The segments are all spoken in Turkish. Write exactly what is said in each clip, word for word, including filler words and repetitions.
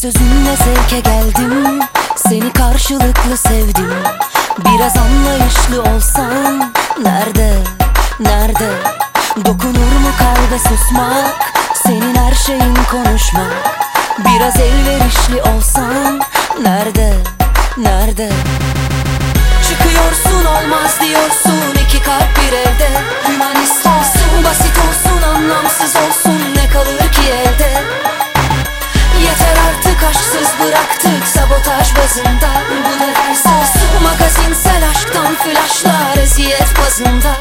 sözünle zevke geldim, seni karşılıklı sevdim. Biraz anlayışlı olsan, nerede, nerede? Dokunur mu kalbe susmak, senin her şeyin konuşmak. Biraz elverişli olsan, nerede, nerede? Çıkıyorsun olmaz diyorsun, iki kalp bir evde. Hümanist olsun, basit olsun, anlamsız olsun, ne kalır ki elde? Yeter artık, aşksız bıraktık sabotaj bazında. Bu da ders olsun, magazinsel aşktan flaşlar eziyet bazında.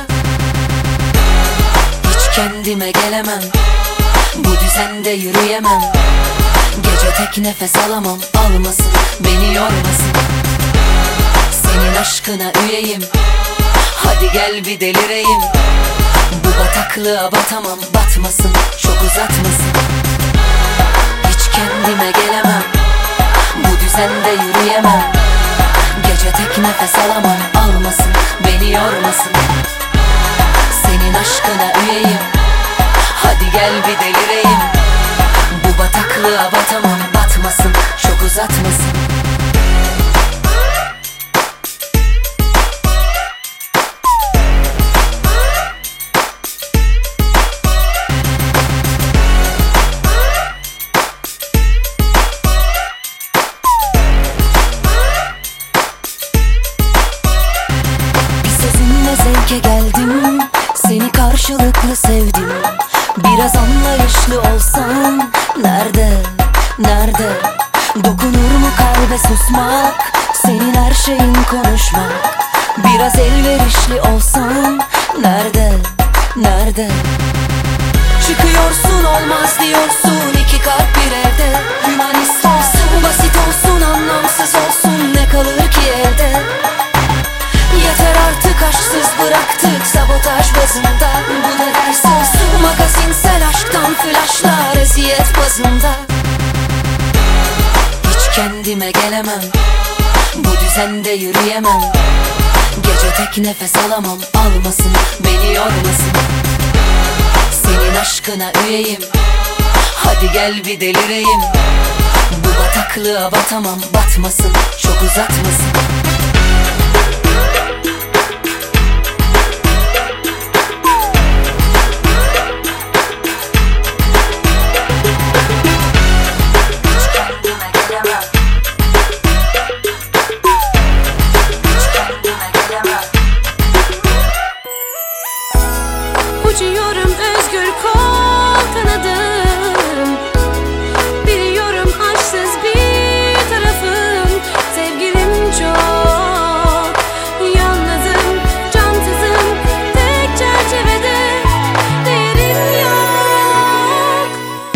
Hiç kendime gelemem, bu düzende yürüyemem. Gece tek nefes alamam, almasın, beni yormasın. Senin aşkına üyeyim, hadi gel bir delireyim. Bu bataklığa batamam, batmasın, çok uzatmasın. Hiç kendime gelemem, bu düzende yürüyemem. Gece tek nefes alamam, almasın, beni yormasın. Senin aşkına üyeyim, hadi gel bir delireyim. Bu bataklığa batamam, batmasın, çok uzatmasın. Zevke geldim, seni karşılıklı sevdim. Biraz anlayışlı olsan, nerede, nerede? Dokunur mu kalbe susmak, senin her şeyin konuşmak. Biraz elverişli olsan, nerede, nerede? Çıkıyorsun olmaz diyorsun, iki kalp bir evde. Hümanist olsun, basit olsun, anlamsız olsun, ne kalır ki elde? Yeter artık, aşksız bıraktık sabotaj bazında. Bu da ders olsun, magazinsel aşktan flaşlar eziyet bazında. Hiç kendime gelemem, bu düzende yürüyemem. Gece tek nefes alamam, almasın, beni yormasın. Senin aşkına üyeyim, hadi gel bir delireyim. Bu bataklığa batamam, batmasın, çok uzatmasın. Uçuyorum özgür, kol kanadım. Biliyorum aşksız bir tarafım. Sevgilim çok, yalnızım, cansızım. Tek çerçevede değerim yok.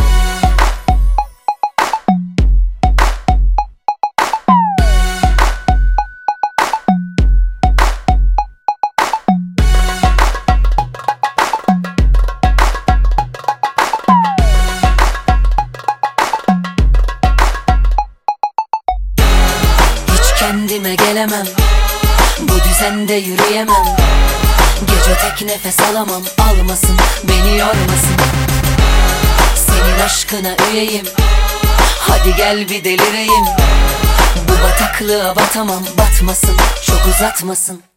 Kendime gelemem, bu düzende yürüyemem. Gece tek nefes alamam, almasın, beni yormasın. Senin aşkına üyeyim, hadi gel bir delireyim. Bu bataklığa batamam, batmasın, çok uzatmasın.